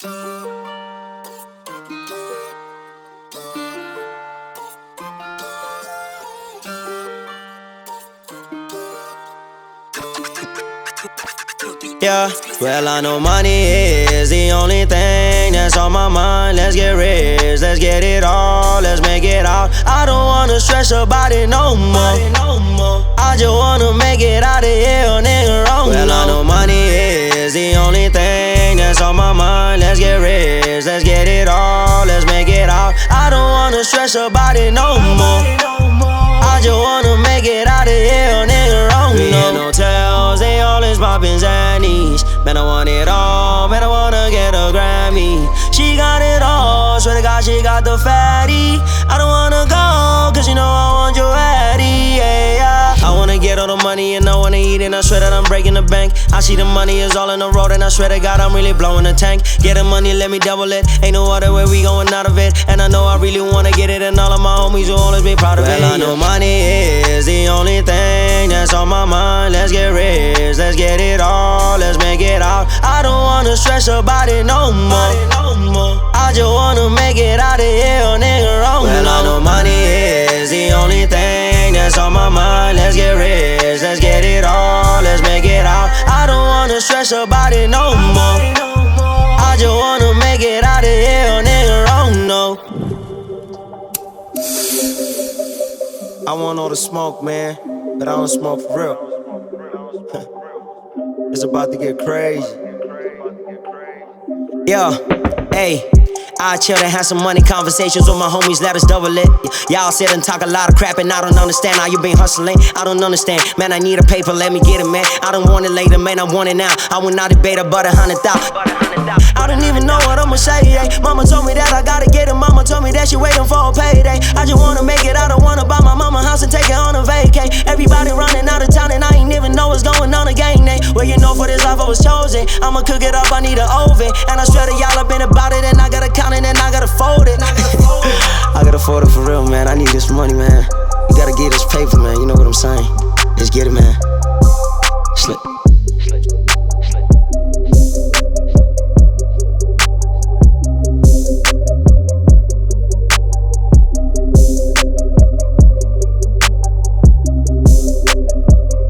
Yeah, well I know money is the only thing that's on my mind. Let's get rich, let's get it all, let's make it out. I don't wanna stress about it no more. I just wanna make it out of here, nigga wrong. Well I know money is the only thing that's on my mind. Let's get rich, let's get it all, let's make it out. I don't wanna stress about it no more. I just wanna make it out of here, nigga wrong. We in hotels, they always poppin' Zannies. Man, I want it all, man, I wanna get a Grammy. She got it all, swear to God she got the fatty. I don't wanna go, cause you know I want your addy, yeah. I wanna get all the money and I wanna eat and I swear that I'm breaking the bank. I see the money is all in the road and I swear to God I'm really blowing the tank. Get the money, let me double it, ain't no other way we going out of it. And I know I really wanna get it and all of my homies will always be proud of it. Well I know money is the only thing that's on my mind. Let's get rich, let's get it all, let's make it out. I don't wanna stress about it no more. I just wanna make it out of here, nigga wrong. Well I know money is the only thing that's on my mind. Let's get rich, let's get it all, let's make it out. I don't wanna stress about it no more. I just wanna make it out of here, nigga wrong, no. I want all the smoke, man, but I don't smoke for real. It's about to get crazy. Yo, hey, I chill and have some money conversations with my homies, let us double it. Y'all sit and talk a lot of crap and I don't understand how you been hustling. I don't understand, man, I need a paper, let me get it, man. I don't want it later, man, I want it now. I will not debate about 100,000. I don't even know what I'ma say, yeah. Mama told me that I gotta get it, mama told me that she waiting for a payday. I just wanna make it, I don't wanna buy my mama house and take it on a vacay. Everybody running out of town and I ain't even know what's going on again, eh. Well, you know for this life I was chosen, I'ma cook it up, I need an oven. And I swear to y'all I've been about it and I gotta count it and I gotta fold it. I gotta fold it for real, man, I need this money, man. You gotta get this paper, man, you know what I'm saying. Let's get it, man. Slip.